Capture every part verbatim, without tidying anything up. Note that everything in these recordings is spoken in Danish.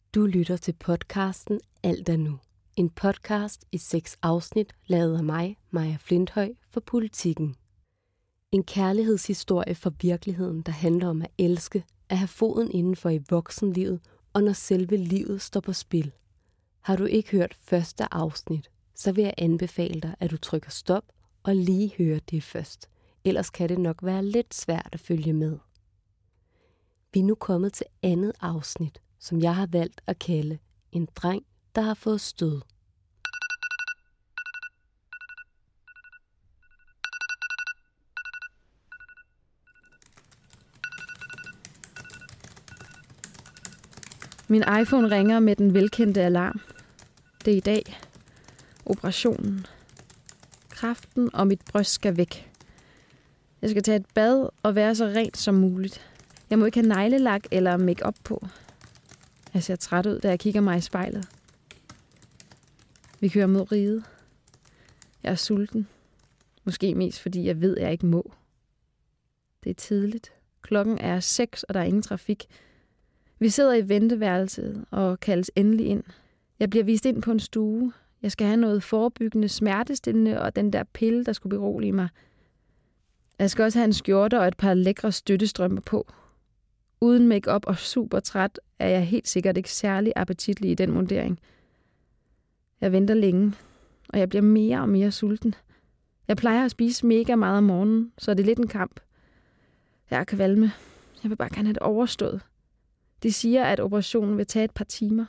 Du lytter til podcasten Alt er nu. En podcast i seks afsnit, lavet af mig, Maja Flinthøj, for Politikken. En kærlighedshistorie for virkeligheden, der handler om at elske, at have foden indenfor i voksenlivet, og når selve livet står på spil. Har du ikke hørt første afsnit, så vil jeg anbefale dig, at du trykker stop og lige hører det først. Ellers kan det nok være lidt svært at følge med. Vi er nu kommet til andet afsnit, som jeg har valgt at kalde En dreng, der har fået stød. Min iPhone ringer med den velkendte alarm. Det er i dag. Operationen. Kræften og mit bryst skal væk. Jeg skal tage et bad og være så rent som muligt. Jeg må ikke have neglelak eller make-up på. Jeg ser træt ud, da jeg kigger mig i spejlet. Vi kører mod Riget. Jeg er sulten. Måske mest fordi jeg ved, at jeg ikke må. Det er tidligt. Klokken er seks, og der er ingen trafik. Vi sidder i venteværelset og kaldes endelig ind. Jeg bliver vist ind på en stue. Jeg skal have noget forebyggende, smertestillende og den der pille, der skulle berolige mig. Jeg skal også have en skjorte og et par lækre støttestrømper på. Uden make-up og super træt er jeg helt sikkert ikke særlig appetitlig i den mundering. Jeg venter længe, og jeg bliver mere og mere sulten. Jeg plejer at spise mega meget om morgenen, så det er lidt en kamp. Jeg er kvalme. Jeg vil bare gerne have det overstået. De siger, at operationen vil tage et par timer.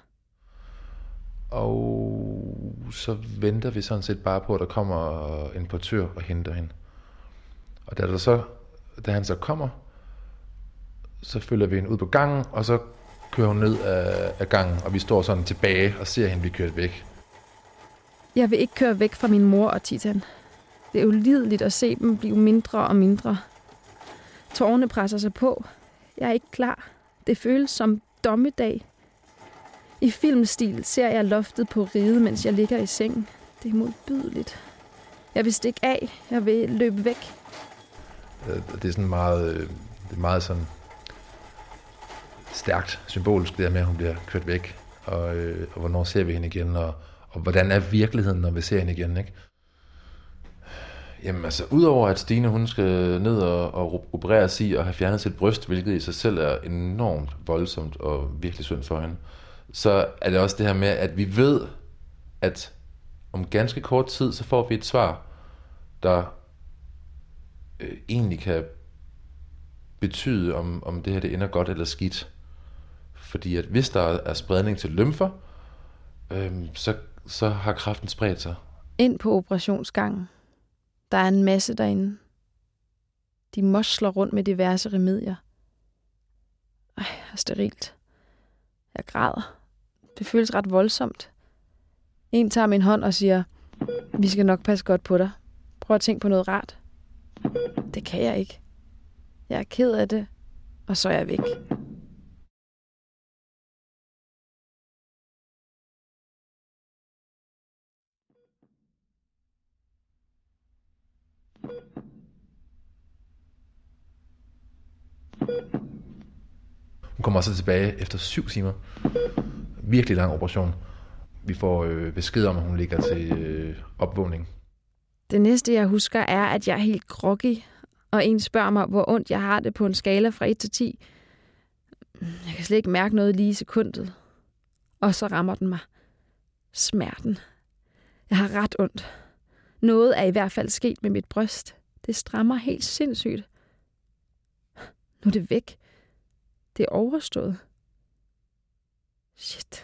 Og så venter vi sådan set bare på, at der kommer en portør og henter hende. Og da, der så, da han så kommer, så følger vi hende ud på gangen, og så kører hun ned af, af gangen, og vi står sådan tilbage og ser hende blive kørt væk. Jeg vil ikke køre væk fra min mor og Titan. Det er ulideligt at se dem blive mindre og mindre. Tårerne presser sig på. Jeg er ikke klar. Det føles som dommedag. I filmstil ser jeg loftet på Riget, mens jeg ligger i sengen. Det er modbydeligt. Jeg vil stikke af. Jeg vil løbe væk. Det er sådan meget, det er meget sådan stærkt symbolisk, det der med, at hun bliver kørt væk. Og, og hvornår ser vi hende igen, og, og hvordan er virkeligheden, når vi ser hende igen, ikke? Jamen altså, udover at Stine, hun skal ned og, og opereres i og have fjernet sit bryst, hvilket i sig selv er enormt voldsomt og virkelig synd for hende, så er det også det her med, at vi ved, at om ganske kort tid, så får vi et svar, der øh, egentlig kan betyde, om, om det her det ender godt eller skidt. Fordi at hvis der er spredning til lymfer, øh, så, så har kræften spredt sig. Ind på operationsgangen. Der er en masse derinde. De mosler rundt med diverse remedier. Ej, det er sterilt. Jeg græder. Det føles ret voldsomt. En tager min hånd og siger, vi skal nok passe godt på dig. Prøv at tænke på noget rart. Det kan jeg ikke. Jeg er ked af det, og så er jeg væk. Hun kommer så tilbage efter syv timer. Virkelig lang operation. Vi får øh, besked om, at hun ligger til øh, opvågning. Det næste, jeg husker, er, at jeg er helt groggy, og en spørger mig, hvor ondt jeg har det på en skala fra et til ti. Jeg kan slet ikke mærke noget lige i sekundet. Og så rammer den mig. Smerten. Jeg har ret ondt. Noget er i hvert fald sket med mit bryst. Det strammer helt sindssygt. Nu er det væk. Det er overstået. Shit.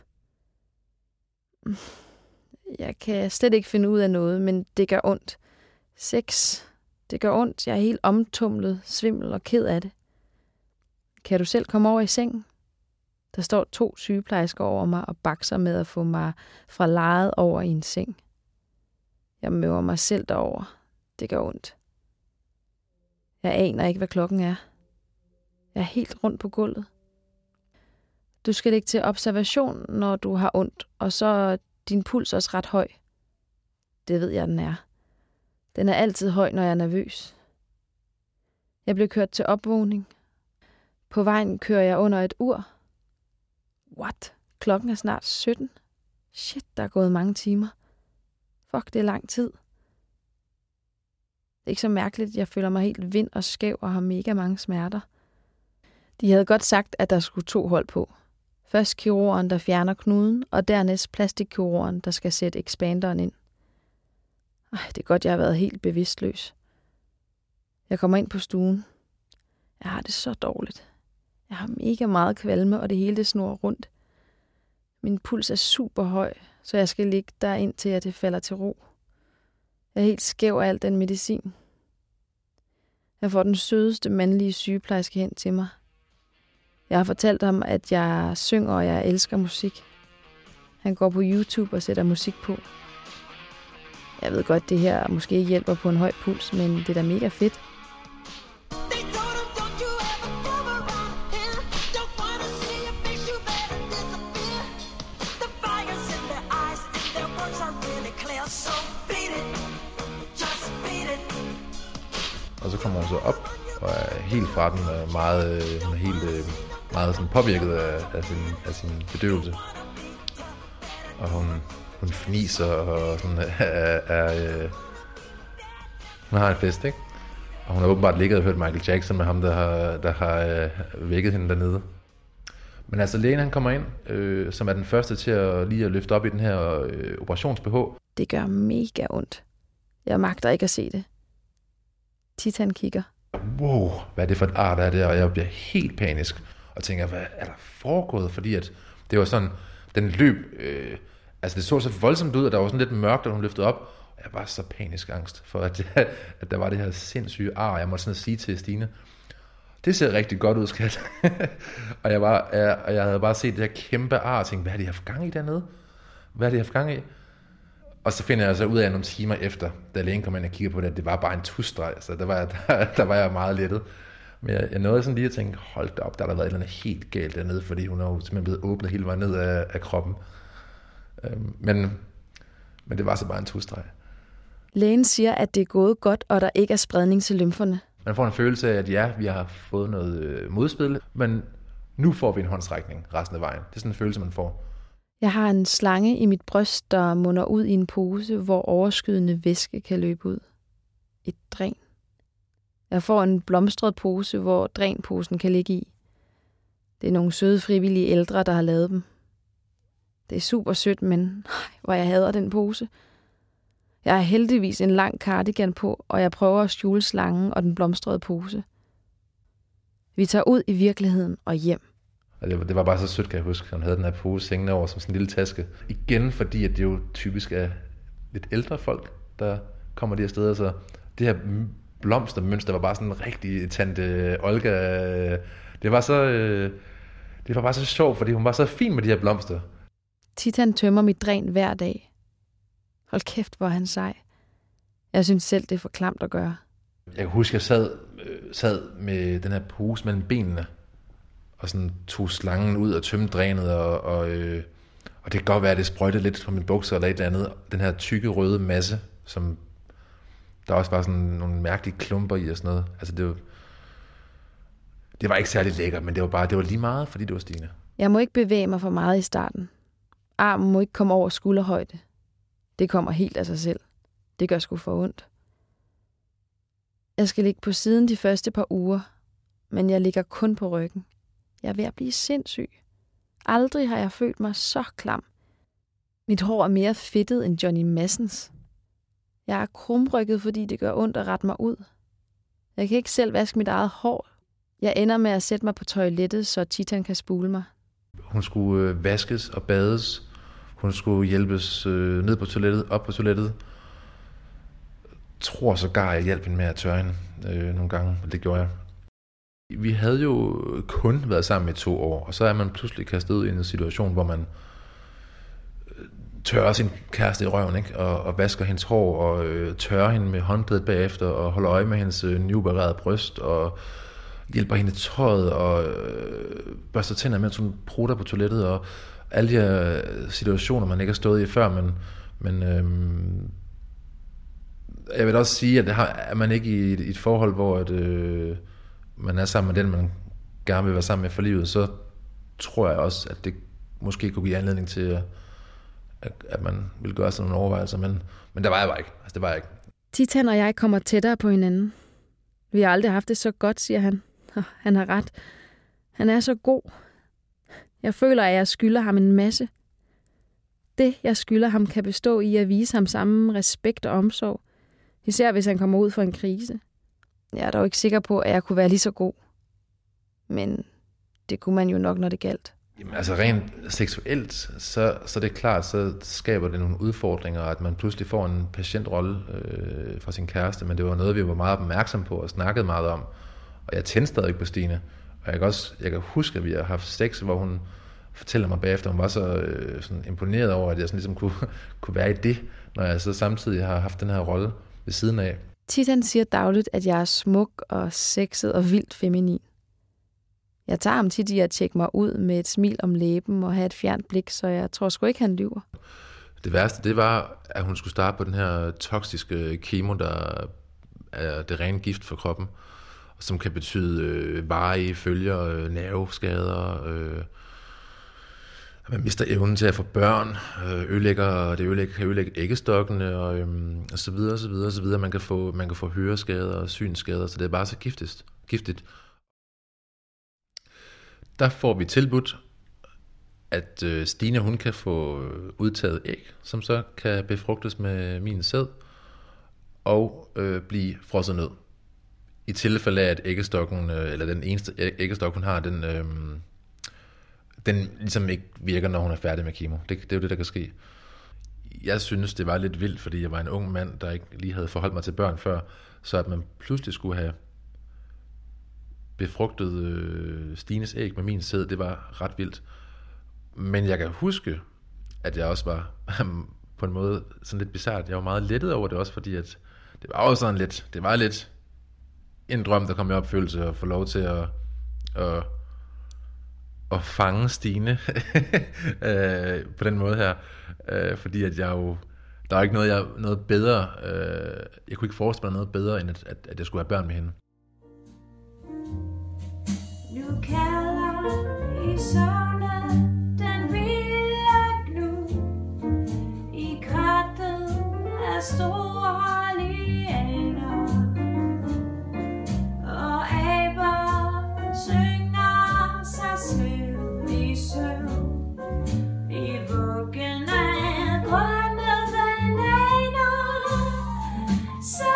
Jeg kan slet ikke finde ud af noget, men det gør ondt. Sex. Det gør ondt. Jeg er helt omtumlet, svimmel og ked af det. Kan du selv komme over i sengen? Der står to sygeplejersker over mig og bakser med at få mig fra lejet over i en seng. Jeg møver mig selv derover. Det gør ondt. Jeg aner ikke, hvad klokken er. Jeg er helt rundt på gulvet. Du skal ligge til observation, når du har ondt, og så er din puls også ret høj. Det ved jeg, den er. Den er altid høj, når jeg er nervøs. Jeg blev kørt til opvågning. På vejen kører jeg under et ur. What? klokken er snart sytten. Shit, der er gået mange timer. Fuck, det er lang tid. Det er ikke så mærkeligt, jeg føler mig helt vind og skæv og har mega mange smerter. De havde godt sagt, at der skulle to hold på. Først kirurgen, der fjerner knuden, og dernæst plastikkirurgen, der skal sætte expanderen ind. Ej, det er godt, jeg har været helt bevidstløs. Jeg kommer ind på stuen. Jeg har det så dårligt. Jeg har mega meget kvalme, og det hele det snurrer rundt. Min puls er super høj, så jeg skal ligge der indtil at det falder til ro. Jeg er helt skæv af al den medicin. Jeg får den sødeste mandlige sygeplejerske hen til mig. Jeg har fortalt ham, at jeg synger, og jeg elsker musik. Han går på YouTube og sætter musik på. Jeg ved godt, det her måske hjælper på en høj puls, men det er da mega fedt. Og så kommer hun så op og er helt fra den, og meget, hun er helt meget sådan påvirket af, af, sin, af sin bedøvelse. Og hun, hun fniser og sådan er, er, er, hun har en fest, ikke? Og hun har åbenbart ligget og hørt Michael Jackson med ham, der har, der har øh, vækket hende dernede. Men altså lægen han kommer ind, øh, som er den første til at lige at løfte op i den her øh, operations-B H. Det gør mega ondt. Jeg magter ikke at se det. Titan kigger. Wow, hvad er det for et ar, der er der? Og jeg bliver helt panisk og tænker, hvad er der foregået? Fordi at det var sådan, den løb, øh, altså det så så voldsomt ud, og der var sådan lidt mørkt, da hun løftede op. Og jeg var så panisk angst for, at, at der var det her sindssyge ar. Jeg måtte sådan sige til Stine, det ser rigtig godt ud, skat. og, jeg var, jeg, og jeg havde bare set det her kæmpe ar, og tænkte, hvad er det, jeg har haft gang i dernede? Hvad er det, jeg har haft gang i? Og så finder jeg så ud af nogle timer efter, da lægen kom ind og kiggede på det, at det var bare en tusstreg, så der var, der, der var jeg meget lettet. Men jeg, jeg nåede sådan lige at tænke, hold da op, der har der været et eller andet helt galt dernede, fordi hun er jo simpelthen blevet åbnet hele vejen ned af, af kroppen. Øhm, men, men det var så bare en tusstreg. Lægen siger, at det er gået godt, og der ikke er spredning til lymferne. Man får en følelse af, at ja, vi har fået noget øh, modspil, men nu får vi en håndsrækning resten af vejen. Det er sådan en følelse, man får. Jeg har en slange i mit bryst, der munder ud i en pose, hvor overskydende væske kan løbe ud. Et dræn. Jeg får en blomstret pose, hvor drænposen kan ligge i. Det er nogle søde frivillige ældre, der har lavet dem. Det er super sødt, men hvor jeg hader den pose. Jeg har heldigvis en lang cardigan på, og jeg prøver at skjule slangen og den blomstrede pose. Vi tager ud i virkeligheden og hjem. Og det var, det var bare så sødt, kan jeg huske. Han havde den her pose hængende over som sådan en lille taske. Igen fordi, at det jo typisk er lidt ældre folk, der kommer de her steder. Så det her blomstermønster var bare sådan en rigtig tante Olga. Det var så, det var bare så sjovt, fordi hun var så fin med de her blomster. Titan tømmer mit dræn hver dag. Hold kæft, hvor han sej. Jeg synes selv, det er for klamt at gøre. Jeg kan huske, jeg sad, øh, sad med den her pose mellem benene, og sådan tog slangen ud og tømte drænet, og, og, øh, og det kan godt være, at det sprøjtede lidt på mine bukser eller et eller andet. Den her tykke røde masse, som der også var sådan nogle mærkelige klumper i og sådan noget. Altså det var, det var ikke særlig lækkert, men det var bare det var lige meget, fordi det var Stine. Jeg må ikke bevæge mig for meget i starten. Armen må ikke komme over skulderhøjde. Det kommer helt af sig selv. Det gør sgu for ondt. Jeg skal ligge på siden de første par uger, men jeg ligger kun på ryggen. Jeg er ved at blive sindssyg. Aldrig har jeg følt mig så klam. Mit hår er mere fedtet end Johnny Madsens. Jeg er krumrykket, fordi det gør ondt at rette mig ud. Jeg kan ikke selv vaske mit eget hår. Jeg ender med at sætte mig på toilettet, så Titan kan spule mig. Hun skulle øh, vaskes og bades. Hun skulle hjælpes øh, ned på toilettet, op på toilettet. Jeg tror sågar, jeg hjalp hende med at tørre hende øh, nogle gange, og det gjorde jeg. Vi havde jo kun været sammen i to år, og så er man pludselig kastet ud i en situation, hvor man tørrer sin kæreste i røven, ikke? Og, og vasker hendes hår, og øh, tørrer hende med håndklædet bagefter, og holder øje med hendes øh, nyopererede bryst, og hjælper hende tøjet, og øh, børster tænder, mens hun prutter på toilettet, og alle de her situationer, man ikke har stået i før, men, men øh, jeg vil også sige, at det har, er man ikke i et, i et forhold, hvor at, øh, man er sammen med den, man gerne vil være sammen med for livet, så tror jeg også, at det måske kunne give anledning til, at, at man ville gøre sådan nogle overvejelser, men, men der var jeg bare ikke. Altså, det var jeg ikke. Titan og jeg kommer tættere på hinanden. Vi har aldrig haft det så godt, siger han. Og han har ret. Han er så god. Jeg føler, at jeg skylder ham en masse. Det, jeg skylder ham, kan bestå i at vise ham samme respekt og omsorg. Især hvis han kommer ud for en krise. Jeg er dog ikke sikker på, at jeg kunne være lige så god. Men det kunne man jo nok, når det galt. Jamen, altså rent seksuelt, så, så det er klart, så skaber det nogle udfordringer, at man pludselig får en patientrolle øh, fra sin kæreste, men det var noget, vi var meget opmærksom på og snakkede meget om. Og jeg tændte stadig på Stine. Og jeg kan også jeg kan huske, at vi har haft sex, hvor hun fortæller mig bagefter, hun var så øh, sådan imponeret over, at jeg sådan ligesom kunne, kunne være i det, når jeg så samtidig har haft den her rolle ved siden af. Titan siger dagligt, at jeg er smuk og sexet og vildt feminin. Jeg tager ham tit i at tjekke mig ud med et smil om læben og have et fjernt blik, så jeg tror sgu ikke, han lyver. Det værste, det var, at hun skulle starte på den her toksiske kemo, der er det rene gift for kroppen, som kan betyde øh, varige følger, øh, nerveskader, øh, at man mister evnen til at få børn, øh, ødelægger, det ødelægger, kan ødelægge æggestokkene, og, øh, og så videre, og så videre, og så videre. Man kan få, man kan få høreskader og synsskader, så det er bare så giftigt. giftigt. Der får vi tilbudt, at øh, Stine, hun kan få udtaget æg, som så kan befrugtes med min sæd, og øh, blive frosset ned. I tilfælde af, at æggestokken, øh, eller den eneste æggestok, hun har, den, øh, den ligesom ikke virker, når hun er færdig med kemo. Det, det er jo det, der kan ske. Jeg synes, det var lidt vildt, fordi jeg var en ung mand, der ikke lige havde forholdt mig til børn før, så at man pludselig skulle have befrugtet øh, Stines æg med min sæd, det var ret vildt. Men jeg kan huske, at jeg også var på en måde sådan lidt bizarrt. Jeg var meget lettet over det også, fordi at det var også sådan lidt, det var lidt en drøm, der kom i opfyldelse, at få lov til at, at, at fange Stine øh, på den måde her. Øh, fordi at jeg jo, der er ikke noget, jeg, noget bedre, øh, jeg kunne ikke forestille mig noget bedre, end at, at, at jeg skulle have børn med hende. Nu kalder i søvne den vilde gnu i krattet af store lianer, og aber synger sig selv i søvn i vuggen af grønne bananer. Så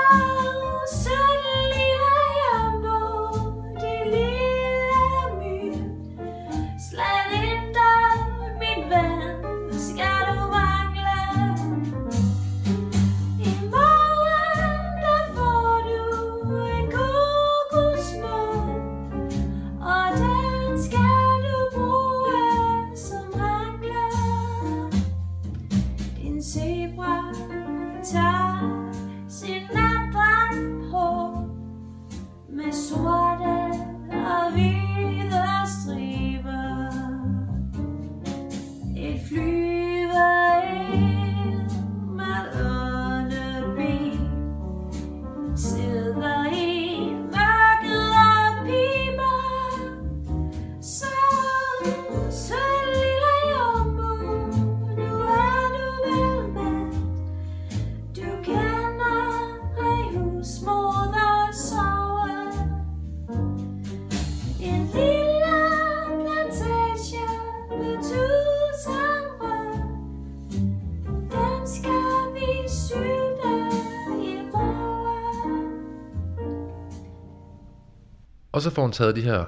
Og så får hun taget de her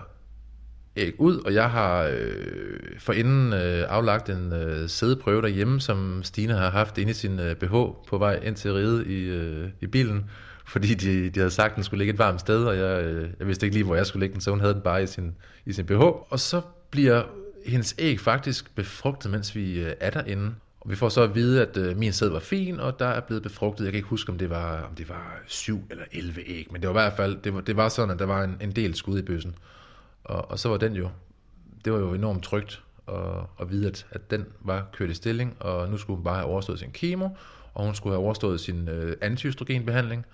æg ud, og jeg har øh, forinden øh, aflagt en øh, sædeprøve derhjemme, som Stine har haft inde i sin øh, B H på vej ind til riget i, øh, i bilen, fordi de, de havde sagt, at den skulle ligge et varmt sted, og jeg, øh, jeg vidste ikke lige, hvor jeg skulle lægge den, så hun havde den bare i sin, i sin B H. Og så bliver hendes æg faktisk befrugtet, mens vi øh, er derinde. Og vi får så at vide, at øh, min sæd var fin, og der er blevet befrugtet. Jeg kan ikke huske, om det var, om det var syv eller elleve æg, men det var i hvert fald, det var, det var sådan, at der var en, en del skud i bøssen. Og, og så var den jo, det var jo enormt trygt at, at vide, at, at den var kørt i stilling, og nu skulle hun bare have overstået sin kemo, og hun skulle have overstået sin øh, antiøstrogenbehandling,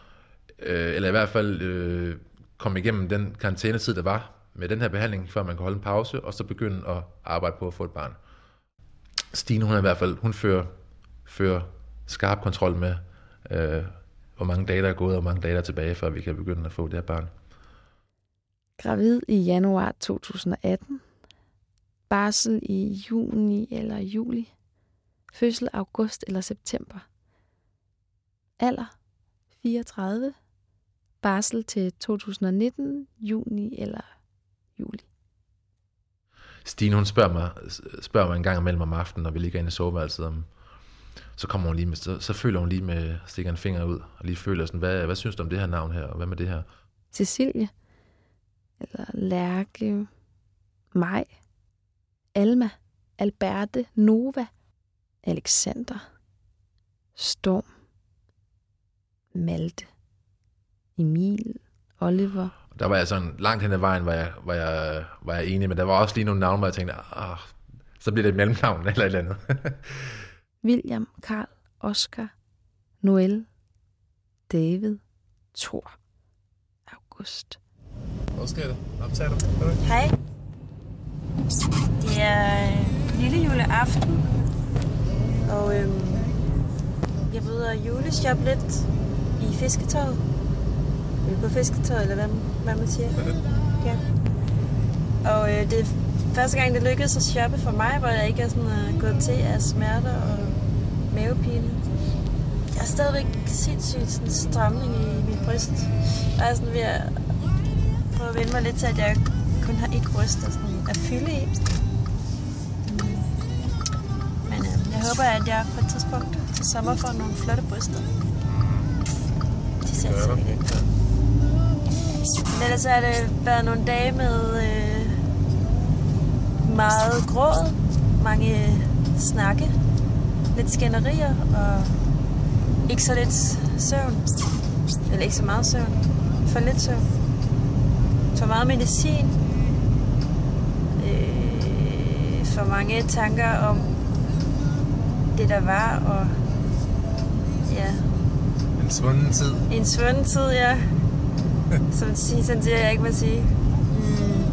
øh, eller i hvert fald øh, komme igennem den karantænetid, der var med den her behandling, før man kan holde en pause, og så begynde at arbejde på at få et barn. Stine, hun er i hvert fald, hun fører, fører skarp kontrol med, øh, hvor mange dage der er gået, og hvor mange dage der er tilbage, før vi kan begynde at få det her barn. Gravid i januar to tusind atten. Barsel i juni eller juli. Fødsel august eller september. Alder fireogtredive. Barsel til to tusind nitten, juni eller juli. Stine, hun spørger mig, spørger mig en gang imellem om aftenen, når vi ligger inde i soveværelset, om, så kommer hun lige med, så, så føler hun lige med, stikker en finger ud, og lige føler sådan, hvad, hvad synes du om det her navn her, og hvad med det her? Cecilie. Eller Lærke. Maj. Alma. Alberte. Nova. Alexander. Storm. Malte. Emil. Oliver. Der var jeg sådan langt hen ad vejen, var jeg, var jeg, var jeg enig, men der var også lige nogle navne, hvor jeg tænkte, ah, så bliver det et mellemnavn eller et eller andet. William, Karl, Oscar, Noel, David, Thor, August. Hvad sker der? Optager du? Hej. Det er øh, lille juleaften, og øh, jeg vil ud og juleshoppe lidt i fisketøjet. Vi er på fisketøjet, eller hvad, hvad man siger. Ja. Og øh, det er første gang, det lykkedes at shoppe for mig, hvor jeg ikke er sådan, uh, gået til af smerter og mavepine. Jeg har stadigvæk sindssygt sådan en stramning i mit bryst. Jeg er sådan ved at prøve at vende mig lidt til, at jeg kun har et bryst og sådan at fylde i. Men øh, jeg håber, at jeg på et tidspunkt til sommer får nogle flotte bryster. De ser altså ikke på. Men ellers har det været nogle dage med øh, meget gråd, mange snakke, lidt skænderier og ikke så lidt søvn. Eller ikke så meget søvn. For lidt søvn. For meget medicin. Øh, for mange tanker om det, der var. Og ja. En svunden tid. En svunden tid, ja. Som sige, sådan siger jeg ikke må sige. Mm.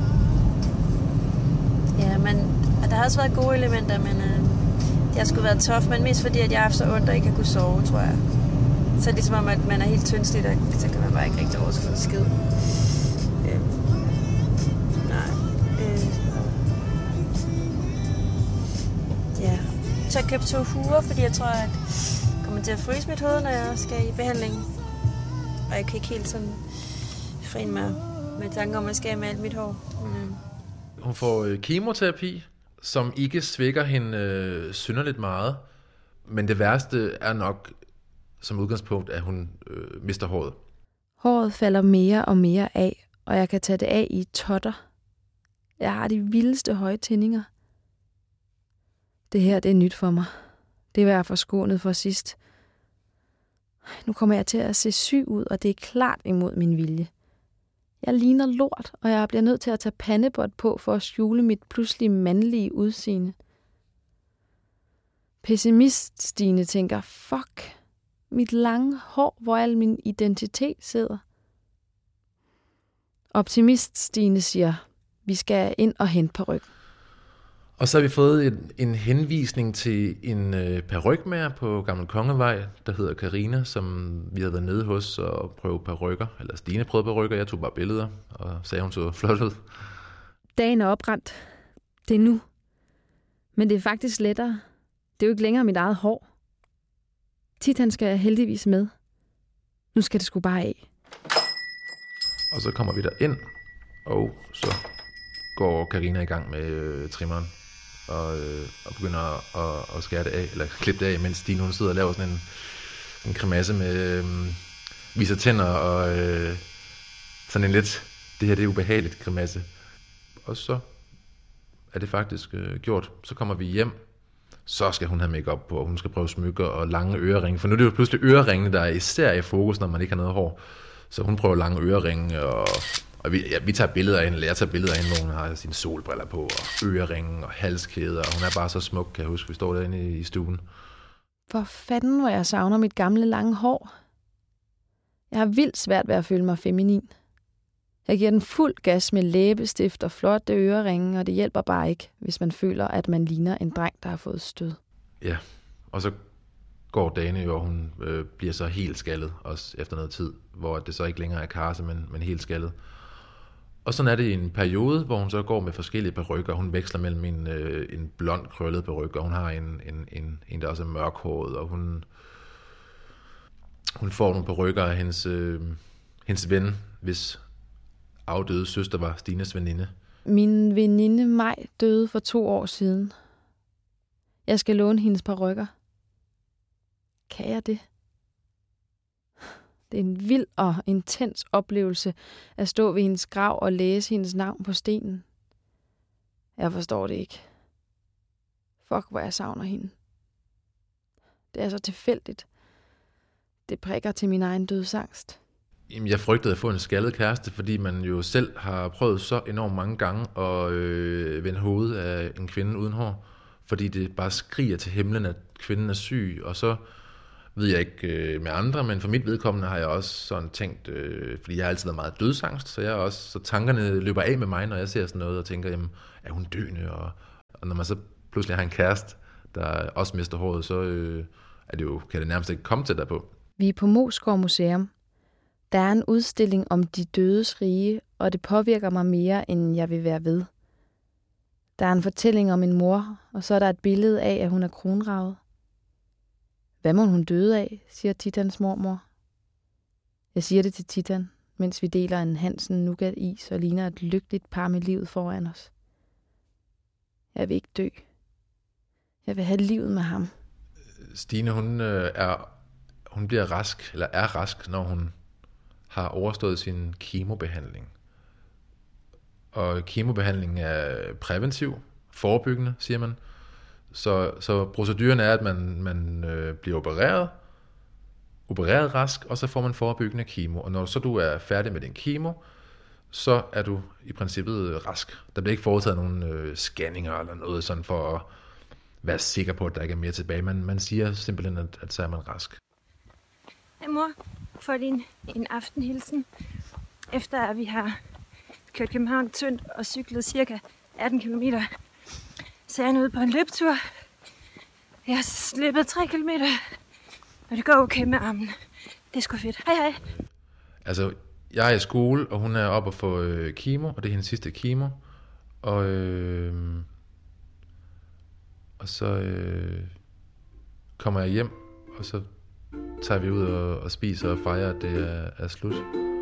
Ja, men der har også været gode elementer, men øh, det har sgu været tough, men mest fordi, at jeg har haft så ondt og ikke har kunne sove, tror jeg. Så er det ligesom om, at man er helt tyndsligt, og så kan man bare ikke rigtig overskue en skid. Øh. Nej. Øh. Ja. Så jeg købte to huer, fordi jeg tror, at jeg kommer til at fryse mit hoved, når jeg skal i behandling. Og jeg kan ikke helt sådan frene mig med tanke om, at jeg skal med alt mit hår. Men, øh. Hun får øh, kemoterapi, som ikke svækker hende øh, synderligt meget. Men det værste er nok som udgangspunkt, at hun øh, mister håret. Håret falder mere og mere af, og jeg kan tage det af i totter. Jeg har de vildeste høje tændinger. Det her, det er nyt for mig. Det var jeg forskånet for sidst. Nu kommer jeg til at se syg ud, og det er klart imod min vilje. Jeg ligner lort, og jeg bliver nødt til at tage pandebånd på for at skjule mit pludselig mandlige udseende. Pessimist Stine tænker, fuck, mit lange hår, hvor al min identitet sidder. Optimist Stine siger, vi skal ind og hente paryk. Og så har vi fået en, en henvisning til en øh, parykmager på Gammel Kongevej, der hedder Karina, som vi havde været nede hos og prøve parykker. Eller Stine prøvede parykker, jeg tog bare billeder og sagde, hun så flot ud. Dagen er oprendt. Det er nu. Men det er faktisk lettere. Det er jo ikke længere mit eget hår. Titan skal heldigvis med. Nu skal det sgu bare af. Og så kommer vi der ind, og så går Karina i gang med øh, trimmeren. Og, øh, og begynder at, at skære det af, eller klippe det af, mens Stine hun sidder og laver sådan en, en kremasse med øh, viser tænder og øh, sådan en lidt, det her det er ubehageligt kremasse. Og så er det faktisk øh, gjort. Så kommer vi hjem, så skal hun have makeup på, og hun skal prøve smykker og lange øreringe, for nu er det jo pludselig øreringe, der er især i fokus, når man ikke har noget hår. Så hun prøver lange øreringe, og Og vi, ja, vi tager billeder af hende, eller jeg tager billeder af hende, hvor hun har sine solbriller på, og øreringe og halskæder, og hun er bare så smuk, kan jeg huske, vi står derinde i, i stuen. Hvor fanden, hvor jeg savner mit gamle lange hår. Jeg har vildt svært ved at føle mig feminin. Jeg giver den fuld gas med læbestift og flotte øreringe, og det hjælper bare ikke, hvis man føler, at man ligner en dreng, der har fået stød. Ja, og så går dagene jo, og hun øh, bliver så helt skaldet, også efter noget tid, hvor det så ikke længere er karse, men, men helt skaldet. Og sådan er det i en periode, hvor hun så går med forskellige perukker. Hun veksler mellem en, øh, en blond krøllet peruk, og hun har en, en, en, en, der også er mørkhåret, og hun, hun får nogle perukker af hendes, øh, hendes ven, hvis afdøde søster var Stines veninde. Min veninde Maj døde for to år siden. Jeg skal låne hendes perukker. Kan jeg det? Det er en vild og intens oplevelse at stå ved hendes grav og læse hendes navn på stenen. Jeg forstår det ikke. Fuck, hvor jeg savner hende. Det er så tilfældigt. Det prikker til min egen dødsangst. Jamen, jeg frygtede at få en skaldet kæreste, fordi man jo selv har prøvet så enormt mange gange at øh, vende hovedet af en kvinde uden hår, fordi det bare skriger til himlen, at kvinden er syg, og så ved jeg ikke øh, med andre, men for mit vedkommende har jeg også sådan tænkt, øh, fordi jeg har altid været meget dødsangst, så jeg også, så tankerne løber af med mig, når jeg ser sådan noget, og tænker, jamen, er hun døende? Og, og når man så pludselig har en kæreste, der også mister håret, så øh, er det jo, kan det nærmest ikke komme til der på. Vi er på Moesgaard Museum. Der er en udstilling om de dødes rige, og det påvirker mig mere, end jeg vil være ved. Der er en fortælling om en mor, og så er der et billede af, at hun er kronraget. Hvad må hun døde af, siger Titans mormor. Jeg siger det til Titan, mens vi deler en Hansen nougat-is og ligner et lykkeligt par med livet foran os. Jeg vil ikke dø. Jeg vil have livet med ham. Stine, hun, øh, er, hun bliver rask, eller er rask, når hun har overstået sin kemobehandling. Og kemobehandling er præventiv, forebyggende, siger man. Så, så proceduren er, at man, man øh, bliver opereret, opereret rask, og så får man forebyggende kemo. Og når så du er færdig med din kemo, så er du i princippet rask. Der bliver ikke foretaget nogen øh, scanninger eller noget sådan for at være sikker på, at der ikke er mere tilbage. Man, man siger simpelthen, at, at så er man rask. Hej mor, for din en aftenhilsen. Efter at vi har kørt København tyndt og cyklet cirka atten kilometer, så er jeg ude på en løbetur. Jeg har slippet tre kilometer, og det går okay med armen. Det er sgu fedt. Hej hej. Altså, jeg er i skole, og hun er oppe og få øh, kemo, og det er hendes sidste kemo. Og, øh, og så øh, kommer jeg hjem, og så tager vi ud og, og spiser og fejrer, at det er, er slut.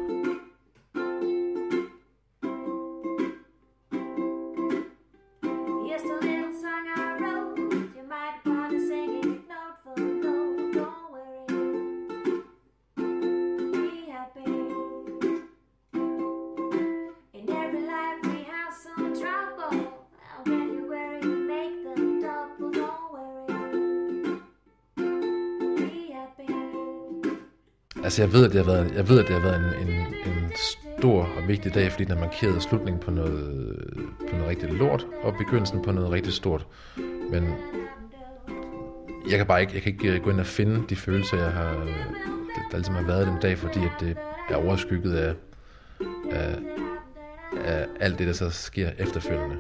Altså jeg ved, at det har været, jeg ved, at det har været en, en, en stor og vigtig dag, fordi den har markeret slutningen på noget, på noget rigtig lort, og begyndelsen på noget rigtig stort. Men jeg kan bare ikke, jeg kan ikke gå ind og finde de følelser, jeg har, der altid har været den dag, fordi at det er overskygget af, af, af alt det, der så sker efterfølgende.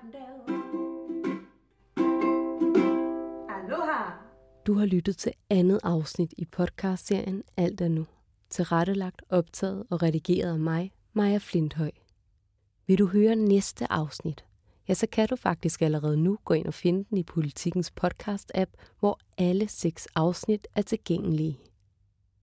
Du har lyttet til andet afsnit i podcastserien Alt er nu. Tilrettelagt, optaget og redigeret af mig, Maja Flinthøj. Vil du høre næste afsnit? Ja, så kan du faktisk allerede nu gå ind og finde den i Politikens podcast-app, hvor alle seks afsnit er tilgængelige.